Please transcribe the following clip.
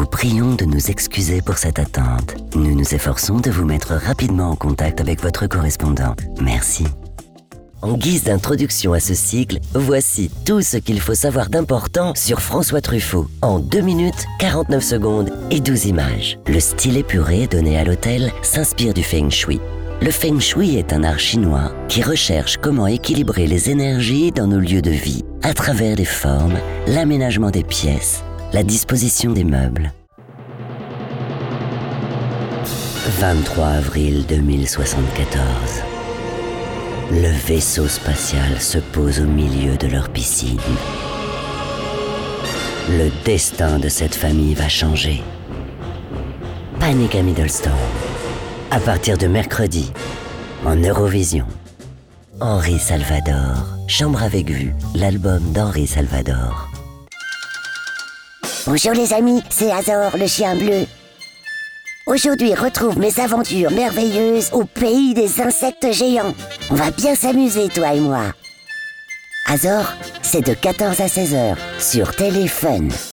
prions de nous excuser pour cette attente. Nous nous efforçons de vous mettre rapidement en contact avec votre correspondant. Merci. En guise d'introduction à ce cycle, voici tout ce qu'il faut savoir d'important sur François Truffaut. En 2 minutes, 49 secondes et 12 images. Le style épuré donné à l'hôtel s'inspire du Feng Shui. Le Feng Shui est un art chinois qui recherche comment équilibrer les énergies dans nos lieux de vie à travers les formes, l'aménagement des pièces, la disposition des meubles. 23 avril 2074. Le vaisseau spatial se pose au milieu de leur piscine. Le destin de cette famille va changer. Panic à Middleston. À partir de mercredi, en Eurovision. Henri Salvador, Chambre avec vue, l'album d'Henri Salvador. Bonjour les amis, c'est Azor, le chien bleu. Aujourd'hui, retrouve mes aventures merveilleuses au pays des insectes géants. On va bien s'amuser, toi et moi. Azor, c'est de 14 à 16 heures sur Téléfun.